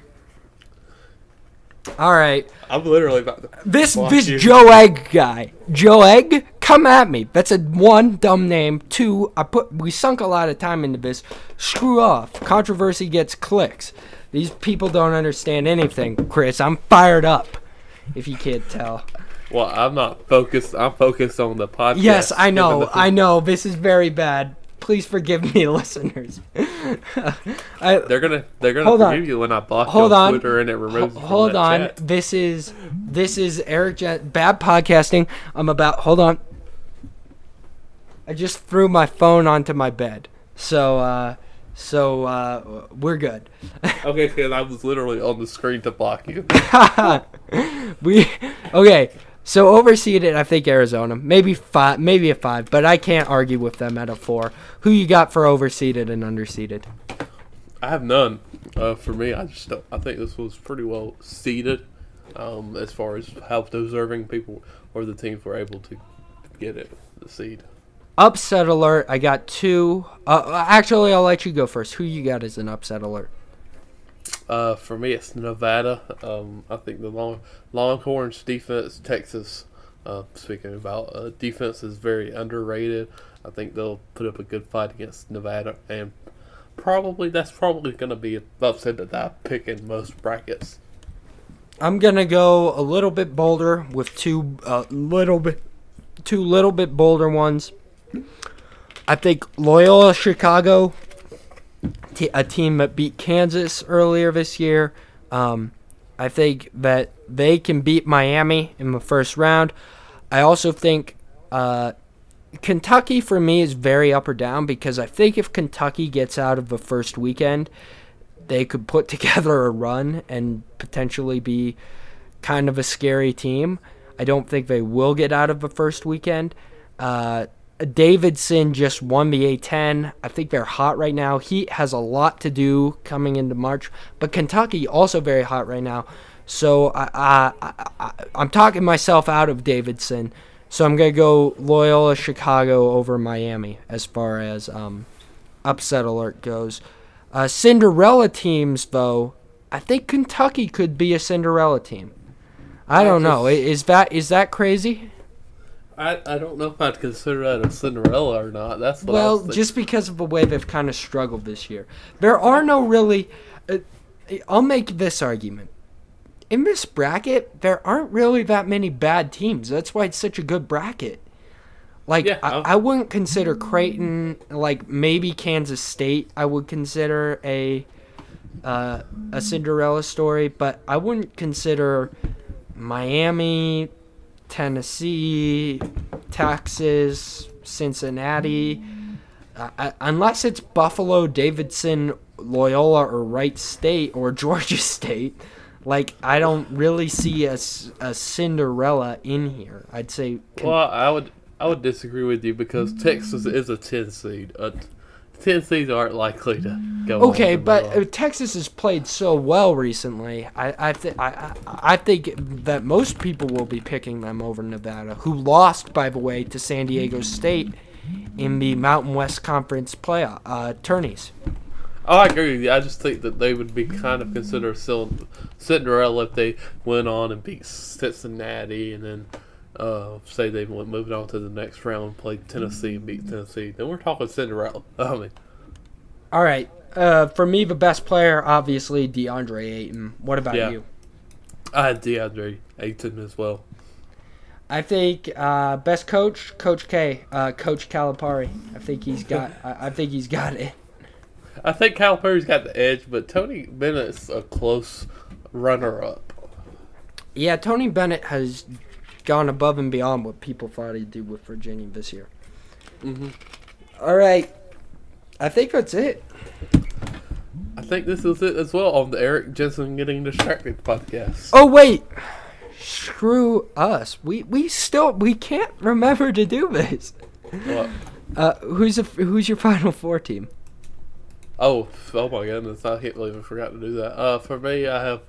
All right. I'm literally about to. This Joe Egg guy. Joe Egg, come at me. That's one, dumb name. Two, we sunk a lot of time into this. Screw off. Controversy gets clicks. These people don't understand anything, Chris. I'm fired up, if you can't tell. Well, I'm not focused. I'm focused on the podcast. Yes, I know. This is very bad. Please forgive me, listeners. They're gonna forgive you when I block you on Twitter and it removes you from that chat. This is Eric bad podcasting. Hold on. I just threw my phone onto my bed. So we're good. Okay, because I was literally on the screen to block you. Okay. So overseeded, I think Arizona, maybe a 5, but I can't argue with them at a 4. Who you got for overseeded and underseeded? I have none. For me, I think this was pretty well seeded, as far as how deserving people or the teams were able to get it, the seed. Upset alert. I got 2. Actually, I'll let you go first. Who you got as an upset alert? For me, it's Nevada. I think the Longhorns defense, Texas, speaking about defense, is very underrated. I think they'll put up a good fight against Nevada, and that's probably going to be an upset that I pick in most brackets. I'm going to go a little bit bolder with two little bit bolder ones. I think Loyola Chicago, a team that beat Kansas earlier this year. I think that they can beat Miami in the first round. I also think Kentucky, for me, is very up or down because I think if Kentucky gets out of the first weekend, they could put together a run and potentially be kind of a scary team. I don't think they will get out of the first weekend. Davidson just won the A-10. I think they're hot right now. Heat has a lot to do coming into March, but Kentucky also very hot right now. So I'm talking myself out of Davidson. So I'm going to go Loyola Chicago over Miami as far as upset alert goes. Cinderella teams, though, I think Kentucky could be a Cinderella team. I don't know. Is that crazy? I don't know if I'd consider that a Cinderella or not. That's what well, just because of the way they've kind of struggled this year. There are no really. I'll make this argument. In this bracket, there aren't really that many bad teams. That's why it's such a good bracket. Like, yeah, I wouldn't consider Creighton, like maybe Kansas State I would consider a Cinderella story, but I wouldn't consider Miami, Tennessee, Texas, Cincinnati, unless it's Buffalo, Davidson, Loyola, or Wright State, or Georgia State. Like, I don't really see a Cinderella in here. I'd say. Well, I would disagree with you because Texas is a 10 seed. 10 seeds aren't likely to go. Okay, but Texas has played so well recently. I think that most people will be picking them over Nevada, who lost, by the way, to San Diego State in the Mountain West Conference playoff tourneys. Oh, I agree with you. I just think that they would be kind of considered Cinderella if they went on and beat Cincinnati and then say they moved on to the next round and played Tennessee and beat Tennessee. Then we're talking Cinderella. All right. For me, the best player, obviously, DeAndre Ayton. What about you? I had DeAndre Ayton as well. I think best coach, Coach K, Coach Calipari. I think he's got it. I think Calipari's got the edge, but Tony Bennett's a close runner-up. Yeah, Tony Bennett has gone above and beyond what people thought he'd do with Virginia this year. Mm-hmm. All right. I think that's it. I think this is it as well on the Eric Jensen Getting Distracted podcast. Oh, wait. Screw us. We can't remember to do this. What? Who's your Final Four team? Oh my goodness! I can't believe I forgot to do that. For me, I have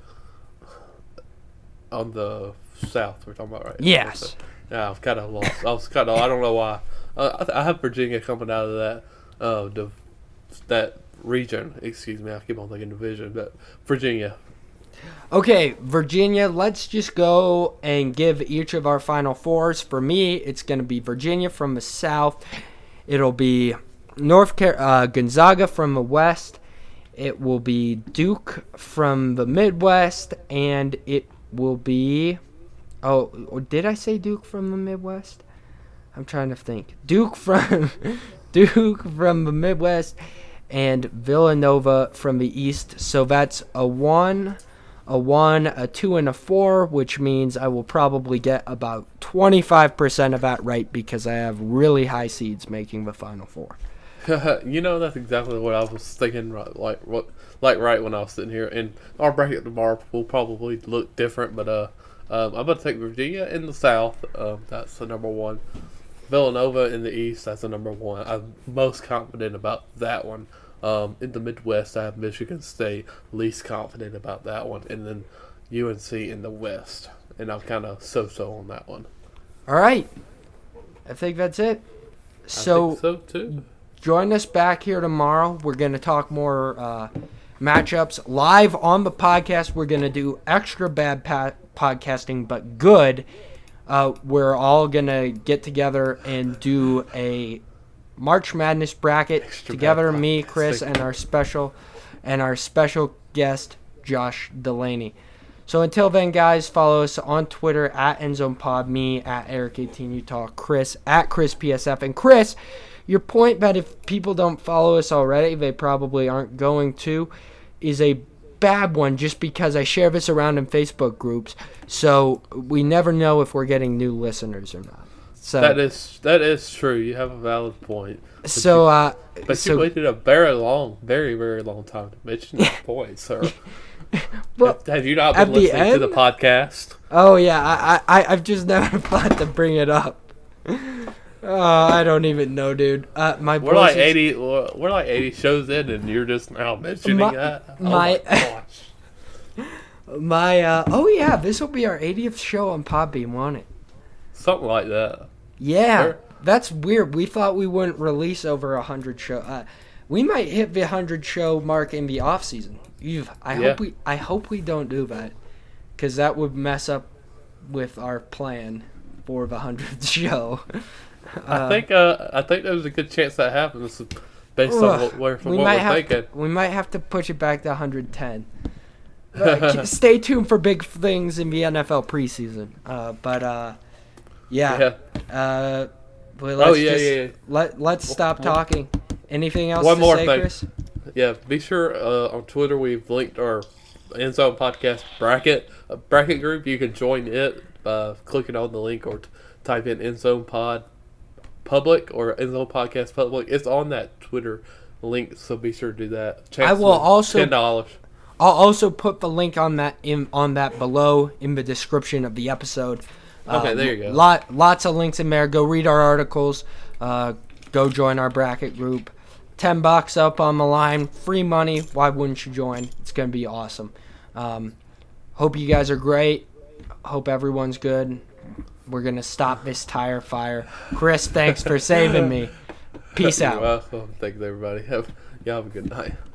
on the South. We're talking about right? Yes. Yeah, I've kind of lost. I don't know why. I have Virginia coming out of that that region. Excuse me, I keep on thinking division, but Virginia. Okay, Virginia, let's just go and give each of our Final Fours. For me, it's going to be Virginia from the South. It'll be Gonzaga from the West. It will be Duke from the Midwest. And it will be... Oh, did I say Duke from the Midwest? I'm trying to think. Duke from the Midwest and Villanova from the East. So that's a 1, a 2, and a 4, which means I will probably get about 25% of that right because I have really high seeds making the Final Four. That's exactly what I was thinking. Right when I was sitting here, and our bracket tomorrow will probably look different, but I'm going to take Virginia in the South. That's the number 1. Villanova in the East, that's the number 1. I'm most confident about that one. In the Midwest, I have Michigan State. Least confident about that one. And then UNC in the West. And I'm kind of so-so on that one. All right. I think that's it. I think so, too. Join us back here tomorrow. We're going to talk more matchups live on the podcast. We're going to do extra bad podcasting, but good. We're all going to get together and do a March Madness bracket extra together, me, Chris, and our special guest, Josh Delaney. So until then, guys, follow us on Twitter at EndZonePod, me at Eric18Utah, Chris at ChrisPSF. And Chris, your point that if people don't follow us already, they probably aren't going to, is a bad one just because I share this around in Facebook groups, so we never know if we're getting new listeners or not. So that is true. You have a valid point. But you waited a very very long time to mention that point, sir. Well, have you not been listening to the podcast? Oh yeah, I've just never thought to bring it up. I don't even know, dude. We're like 80 shows in, and you're just now mentioning that. Oh my gosh. This will be our 80th show on Podbean, won't it? Something like that. Yeah, sure. That's weird. We thought we wouldn't release over 100 show. We might hit the 100 show mark in the off season. I hope we don't do that, because that would mess up with our plan for the 100th show. I think there's a good chance that happens based on what we're thinking. We might have to push it back to 110. Stay tuned for big things in the NFL preseason. Let's stop talking. Anything else to say, Chris? Yeah, be sure on Twitter we've linked our EndZone Podcast bracket group. You can join it by clicking on the link or type in EndZone Pod Public or EndZone Podcast Public. It's on that Twitter link, so be sure to do that. I will also $10. I'll also put the link on that below in the description of the episode. Okay, there you go. Lots of links in there. Go read our articles. Go join our bracket group. $10 up on the line. Free money. Why wouldn't you join? It's going to be awesome. Hope you guys are great. Hope everyone's good. We're going to stop this tire fire. Chris, thanks for saving me. Peace out. You're welcome. Thanks, everybody. Y'all have a good night.